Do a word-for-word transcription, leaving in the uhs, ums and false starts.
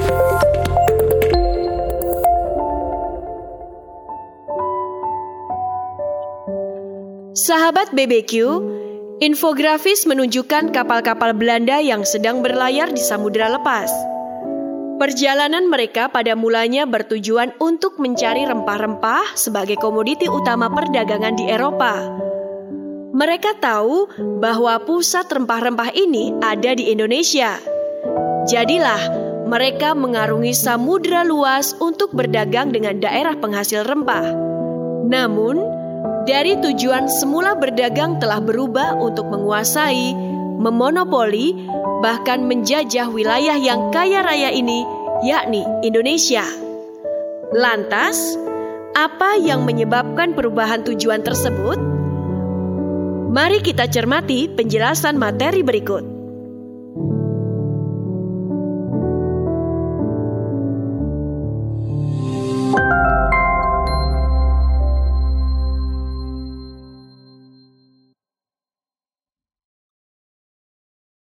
Sahabat B B Q, infografis menunjukkan kapal-kapal Belanda yang sedang berlayar di samudera lepas. Perjalanan mereka pada mulanya bertujuan untuk mencari rempah-rempah sebagai komoditi utama perdagangan di Eropa. Mereka tahu bahwa pusat rempah-rempah ini ada di Indonesia. Jadilah mereka mengarungi samudera luas untuk berdagang dengan daerah penghasil rempah. Namun, dari tujuan semula berdagang telah berubah untuk menguasai, memonopoli, bahkan menjajah wilayah yang kaya raya ini, yakni Indonesia. Lantas, apa yang menyebabkan perubahan tujuan tersebut? Mari kita cermati penjelasan materi berikut.